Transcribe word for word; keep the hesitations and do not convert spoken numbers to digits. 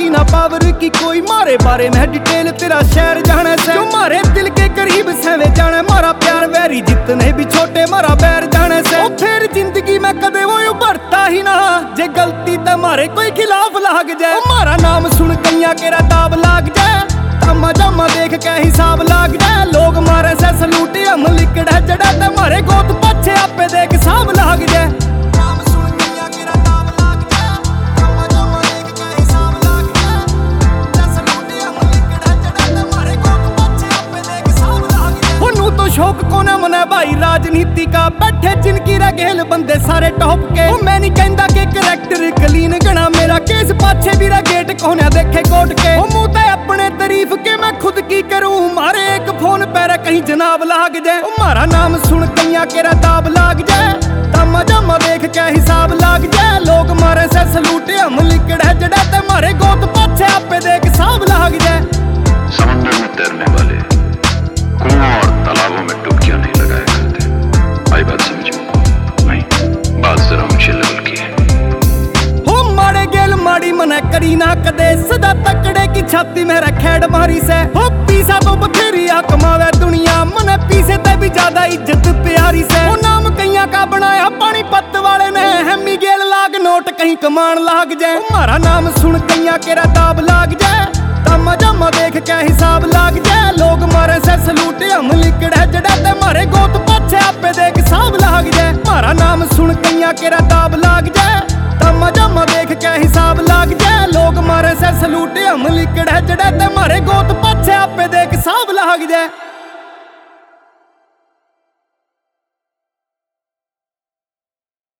की ना पावर की कोई मारे बारे में डिटेल तेरा शहर जाना से जो मारे दिल के करीब सहवे जाना मारा प्यार वैरी जितने भी छोटे मारा बैर जाने से फिर जिंदगी में कदे वो उभरता ही ना जे गलती ते मारे कोई खिलाफ लाग जाए मारा नाम सुन कैया केरा दाब लाग जाए तमा जमा देख के हिसाब लाग जाए लोग मारे से सलूट हम लिकड़ है जड़ा ते मारे गोत पछे आपे देख हिसाब लाग जाए नाम सुन कैया केरा दाब लाग जाए तमा जमा देख के हिसाब लाग जाए ते सलूट हम लिकड़ है जड़ा ते मारे गोत पछे आपे देख हिसाब लाग जाए ओनू तो शौक कोना मने भाई राजनीति का बैठे जिनकी रगेल बंदे सारे टॉप के ओ मैं नहीं कहंदा कि करैक्टर क्लीन गना मेरा केस पाछे भी गेट कोने देखे कोट के ओ मुंह ते अपने तारीफ के मैं खुद की करूं मारे एक फोन पैर कहीं जनाब लाग जाए ओ मारा नाम सुन कैया केरा दाब लाग जाए तमा जमा देख के हिसाब लाग जाए लोग मारे से सलूट हम लिकड़ है जड़ा ते मारे गोत पाछे आपे देख हिसाब लाग जाए समंदर में तैरने वाले कुओं और तालाबों में डुबकियां नहीं लगाया करते आई बात समझो नहीं बात जरा ऊंचे लेवल की है मारे गेल माड़ी मने करी ना कदे सदा तकड़े की छाती में रखेड़ मारी से हो पीसा तो बथेरी कमावे दुनिया मने पीसे ते भी ज्यादा इज्जत प्यारी से वो नाम कैया का बनाया पानी पत्त वाले ने हेमी गेल लाग नोट कहीं कमान लाग जाए मारा नाम सुन कैया केरा दाब लाग जाए तमा जमा देख के हिसाब लाग जाए लोग मारे से सलूट हम लिकड़ है जड़ा ते मारे गोत पाछे आपे देख हिसाब लाग जाए मारा नाम सुन कैया केरा दाब लाग जाए तमा जमा देख के हिसाब लाग जाए लोग मारे से सलूट हम लिकड़ है जड़ा ते मारे गोत पाछे आपे देख हिसाब लाग जाए।